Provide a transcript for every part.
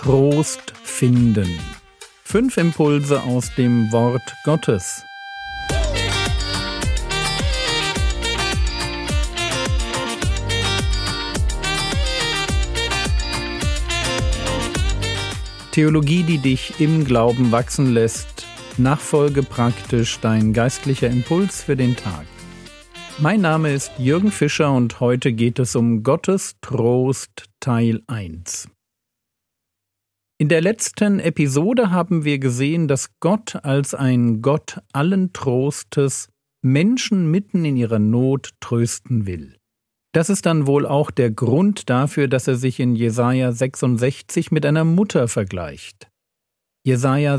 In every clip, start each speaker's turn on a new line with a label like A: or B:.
A: Trost finden. 5 Impulse aus dem Wort Gottes. Theologie, die dich im Glauben wachsen lässt. Nachfolge praktisch dein geistlicher Impuls für den Tag. Mein Name ist Jürgen Fischer und heute geht es um Gottes Trost Teil 1. In der letzten Episode haben wir gesehen, dass Gott als ein Gott allen Trostes Menschen mitten in ihrer Not trösten will. Das ist dann wohl auch der Grund dafür, dass er sich in Jesaja 66 mit einer Mutter vergleicht. Jesaja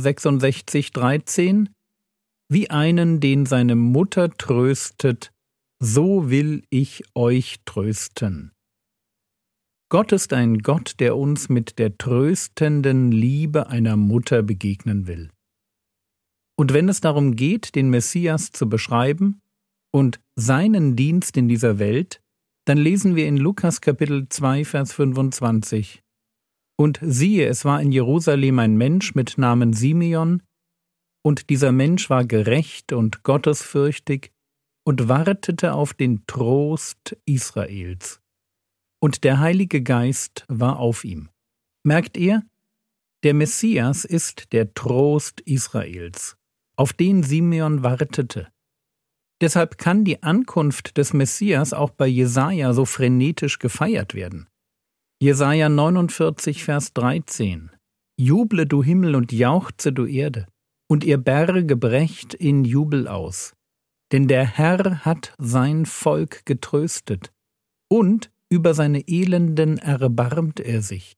A: 66,13: Wie einen, den seine Mutter tröstet, so will ich euch trösten. Gott ist ein Gott, der uns mit der tröstenden Liebe einer Mutter begegnen will. Und wenn es darum geht, den Messias zu beschreiben und seinen Dienst in dieser Welt, dann lesen wir in Lukas Kapitel 2, Vers 25. Und siehe, es war in Jerusalem ein Mensch mit Namen Simeon, und dieser Mensch war gerecht und gottesfürchtig und wartete auf den Trost Israels. Und der Heilige Geist war auf ihm. Merkt ihr? Der Messias ist der Trost Israels, auf den Simeon wartete. Deshalb kann die Ankunft des Messias auch bei Jesaja so frenetisch gefeiert werden. Jesaja 49, Vers 13: Juble, du Himmel, und jauchze, du Erde, und ihr Berge brecht in Jubel aus. Denn der Herr hat sein Volk getröstet, und über seine Elenden erbarmt er sich.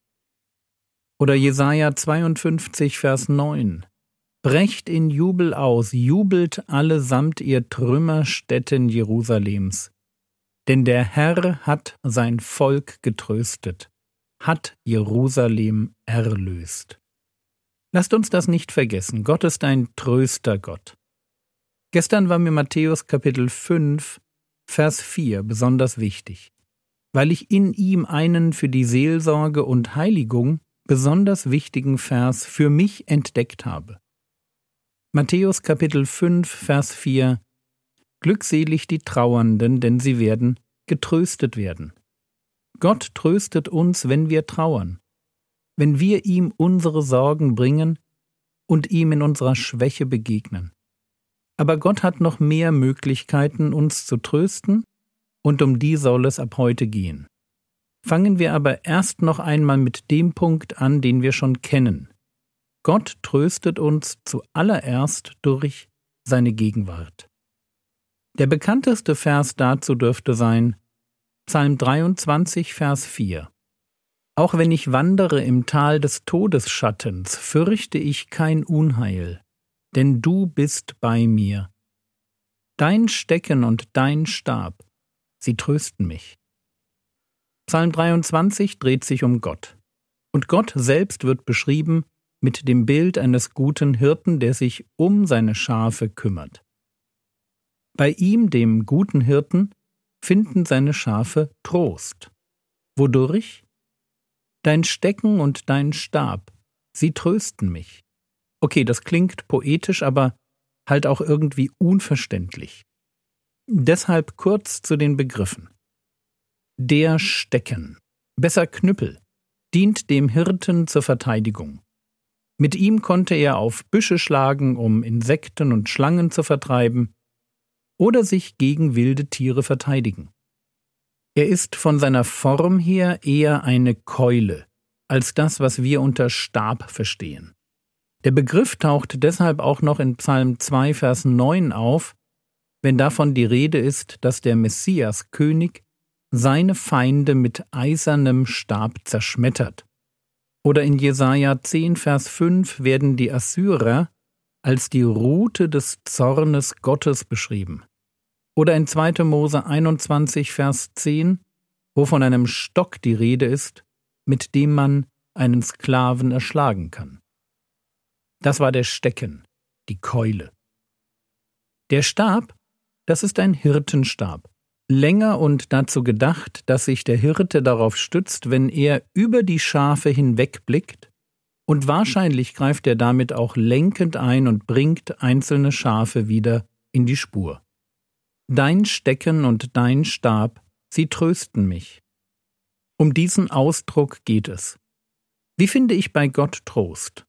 A: Oder Jesaja 52, Vers 9: Brecht in Jubel aus, jubelt allesamt ihr Trümmerstätten Jerusalems. Denn der Herr hat sein Volk getröstet, hat Jerusalem erlöst. Lasst uns das nicht vergessen, Gott ist ein Tröstergott. Gestern war mir Matthäus Kapitel 5, Vers 4 besonders wichtig, weil ich in ihm einen für die Seelsorge und Heiligung besonders wichtigen Vers für mich entdeckt habe. Matthäus Kapitel 5, Vers 4: Glückselig die Trauernden, denn sie werden getröstet werden. Gott tröstet uns, wenn wir trauern, wenn wir ihm unsere Sorgen bringen und ihm in unserer Schwäche begegnen. Aber Gott hat noch mehr Möglichkeiten, uns zu trösten, und um die soll es ab heute gehen. Fangen wir aber erst noch einmal mit dem Punkt an, den wir schon kennen. Gott tröstet uns zuallererst durch seine Gegenwart. Der bekannteste Vers dazu dürfte sein Psalm 23, Vers 4. Auch wenn ich wandere im Tal des Todesschattens, fürchte ich kein Unheil, denn du bist bei mir. Dein Stecken und dein Stab, sie trösten mich. Psalm 23 dreht sich um Gott. Und Gott selbst wird beschrieben mit dem Bild eines guten Hirten, der sich um seine Schafe kümmert. Bei ihm, dem guten Hirten, finden seine Schafe Trost. Wodurch? Dein Stecken und dein Stab, sie trösten mich. Okay, das klingt poetisch, aber halt auch irgendwie unverständlich. Deshalb kurz zu den Begriffen. Der Stecken, besser Knüppel, dient dem Hirten zur Verteidigung. Mit ihm konnte er auf Büsche schlagen, um Insekten und Schlangen zu vertreiben, oder sich gegen wilde Tiere verteidigen. Er ist von seiner Form her eher eine Keule, als das, was wir unter Stab verstehen. Der Begriff taucht deshalb auch noch in Psalm 2, Vers 9 auf, wenn davon die Rede ist, dass der Messias König seine Feinde mit eisernem Stab zerschmettert. Oder in Jesaja 10, Vers 5 werden die Assyrer als die Rute des Zornes Gottes beschrieben. Oder in 2. Mose 21, Vers 10, wo von einem Stock die Rede ist, mit dem man einen Sklaven erschlagen kann. Das war der Stecken, die Keule. Der Stab, das ist ein Hirtenstab, länger und dazu gedacht, dass sich der Hirte darauf stützt, wenn er über die Schafe hinwegblickt, und wahrscheinlich greift er damit auch lenkend ein und bringt einzelne Schafe wieder in die Spur. Dein Stecken und dein Stab, sie trösten mich. Um diesen Ausdruck geht es. Wie finde ich bei Gott Trost?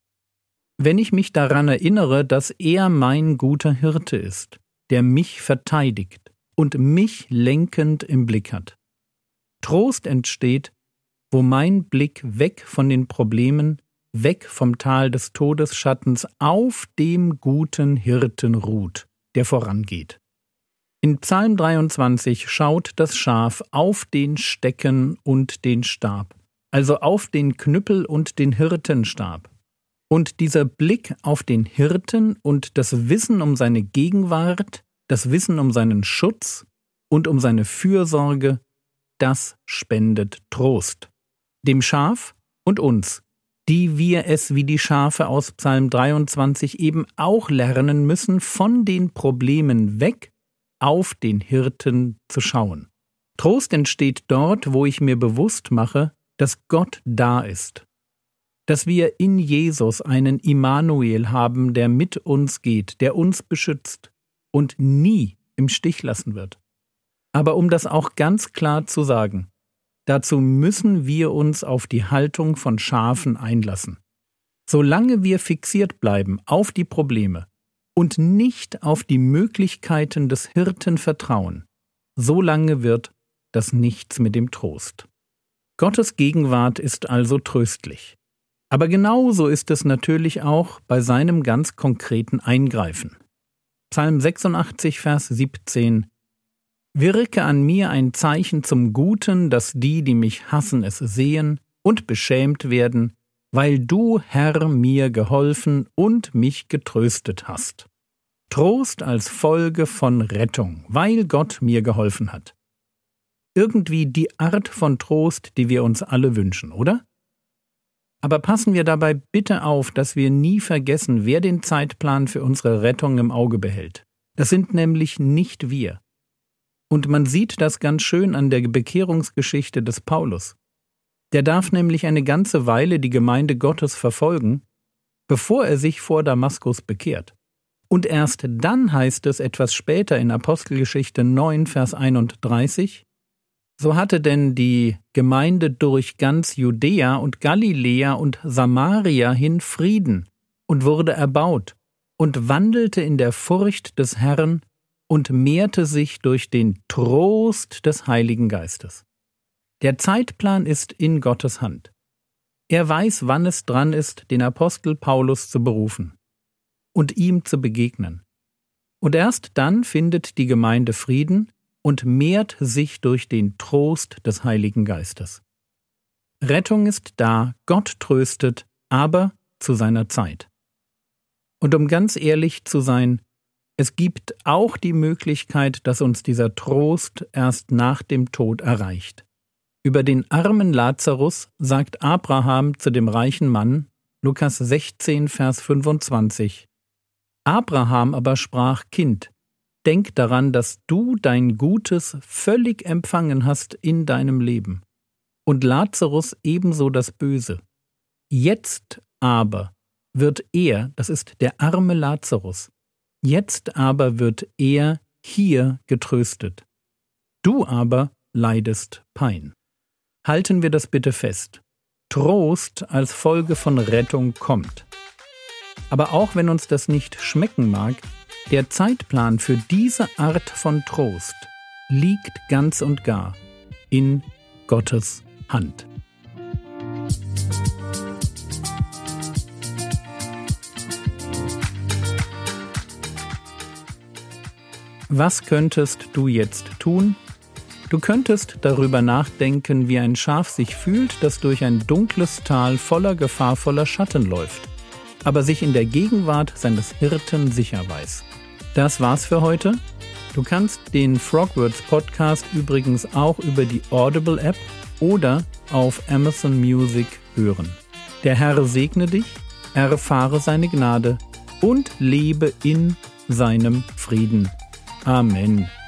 A: Wenn ich mich daran erinnere, dass er mein guter Hirte ist, der mich verteidigt und mich lenkend im Blick hat. Trost entsteht, wo mein Blick weg von den Problemen, weg vom Tal des Todesschattens auf dem guten Hirten ruht, der vorangeht. In Psalm 23 schaut das Schaf auf den Stecken und den Stab, also auf den Knüppel und den Hirtenstab. Und dieser Blick auf den Hirten und das Wissen um seine Gegenwart, das Wissen um seinen Schutz und um seine Fürsorge, das spendet Trost. Dem Schaf und uns, die wir es wie die Schafe aus Psalm 23 eben auch lernen müssen, von den Problemen weg auf den Hirten zu schauen. Trost entsteht dort, wo ich mir bewusst mache, dass Gott da ist. Dass wir in Jesus einen Immanuel haben, der mit uns geht, der uns beschützt und nie im Stich lassen wird. Aber um das auch ganz klar zu sagen, dazu müssen wir uns auf die Haltung von Schafen einlassen. Solange wir fixiert bleiben auf die Probleme und nicht auf die Möglichkeiten des Hirten vertrauen, solange wird das nichts mit dem Trost. Gottes Gegenwart ist also tröstlich. Aber genauso ist es natürlich auch bei seinem ganz konkreten Eingreifen. Psalm 86, Vers 17: Wirke an mir ein Zeichen zum Guten, dass die mich hassen, es sehen und beschämt werden, weil du, Herr, mir geholfen und mich getröstet hast. Trost als Folge von Rettung, weil Gott mir geholfen hat. Irgendwie die Art von Trost, die wir uns alle wünschen, oder? Aber passen wir dabei bitte auf, dass wir nie vergessen, wer den Zeitplan für unsere Rettung im Auge behält. Das sind nämlich nicht wir. Und man sieht das ganz schön an der Bekehrungsgeschichte des Paulus. Der darf nämlich eine ganze Weile die Gemeinde Gottes verfolgen, bevor er sich vor Damaskus bekehrt. Und erst dann heißt es etwas später in Apostelgeschichte 9, Vers 31, so hatte denn die Gemeinde durch ganz Judäa und Galiläa und Samaria hin Frieden und wurde erbaut und wandelte in der Furcht des Herrn und mehrte sich durch den Trost des Heiligen Geistes. Der Zeitplan ist in Gottes Hand. Er weiß, wann es dran ist, den Apostel Paulus zu berufen und ihm zu begegnen. Und erst dann findet die Gemeinde Frieden und mehrt sich durch den Trost des Heiligen Geistes. Rettung ist da, Gott tröstet, aber zu seiner Zeit. Und um ganz ehrlich zu sein, es gibt auch die Möglichkeit, dass uns dieser Trost erst nach dem Tod erreicht. Über den armen Lazarus sagt Abraham zu dem reichen Mann, Lukas 16, Vers 25, Abraham aber sprach: Kind, denk daran, dass du dein Gutes völlig empfangen hast in deinem Leben, und Lazarus ebenso das Böse. Jetzt aber wird er, das ist der arme Lazarus, jetzt aber wird er hier getröstet. Du aber leidest Pein. Halten wir das bitte fest. Trost als Folge von Rettung kommt. Aber auch wenn uns das nicht schmecken mag, der Zeitplan für diese Art von Trost liegt ganz und gar in Gottes Hand. Was könntest du jetzt tun? Du könntest darüber nachdenken, wie ein Schaf sich fühlt, das durch ein dunkles Tal voller gefahrvoller Schatten läuft, aber sich in der Gegenwart seines Hirten sicher weiß. Das war's für heute. Du kannst den Frogwords Podcast übrigens auch über die Audible App oder auf Amazon Music hören. Der Herr segne dich, erfahre seine Gnade und lebe in seinem Frieden. Amen.